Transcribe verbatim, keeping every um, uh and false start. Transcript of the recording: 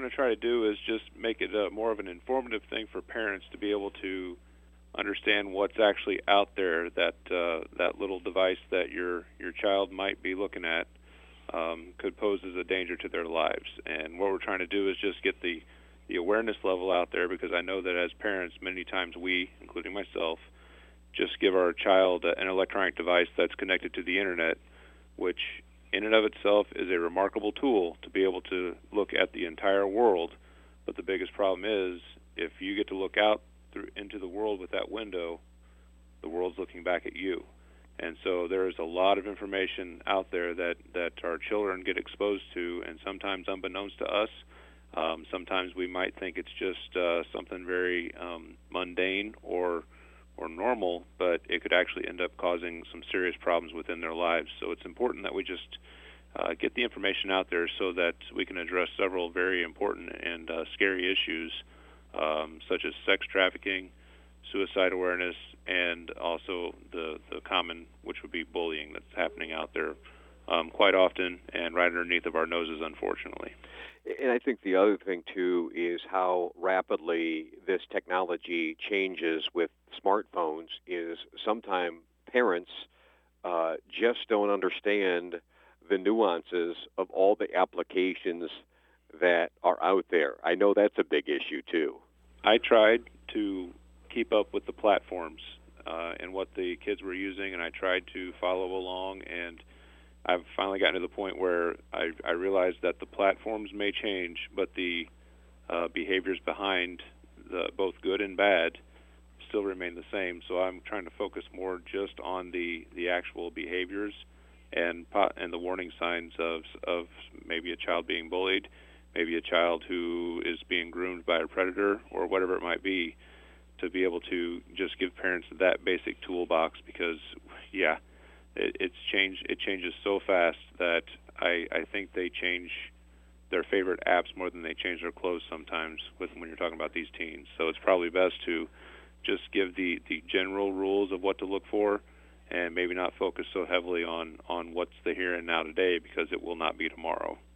going to try to do is just make it a, more of an informative thing for parents to be able to understand what's actually out there, that uh, that little device that your your child might be looking at um, could pose as a danger to their lives. And what we're trying to do is just get the, the awareness level out there, because I know that as parents, many times we, including myself, just give our child an electronic device that's connected to the internet, which in and of itself is a remarkable tool to be able to look at the entire world. But the biggest problem is if you get to look out through, into the world with that window, the world's looking back at you. And so there is a lot of information out there that, that our children get exposed to, and sometimes unbeknownst to us. Um, sometimes we might think it's just uh, something very um, mundane or or normal, but it could actually end up causing some serious problems within their lives. So it's important that we just uh, get the information out there so that we can address several very important and uh, scary issues, um, such as sex trafficking, suicide awareness, and also the, the common, which would be bullying that's happening out there um, quite often and right underneath of our noses, unfortunately. And I think the other thing, too, is how rapidly this technology changes with smartphones is sometimes parents uh, just don't understand the nuances of all the applications that are out there. I know that's a big issue, too. I tried to keep up with the platforms uh, and what the kids were using, and I tried to follow along, and I've finally gotten to the point where I, I realized that the platforms may change, but the uh, behaviors behind the, both good and bad still remain the same. So I'm trying to focus more just on the, the actual behaviors and and the warning signs of of maybe a child being bullied, maybe a child who is being groomed by a predator, or whatever it might be, to be able to just give parents that basic toolbox, because, yeah, it, it's changed. It changes so fast that I, I think they change their favorite apps more than they change their clothes sometimes with when you're talking about these teens. So it's probably best to just give the, the general rules of what to look for, and maybe not focus so heavily on, on what's the here and now today, because it will not be tomorrow.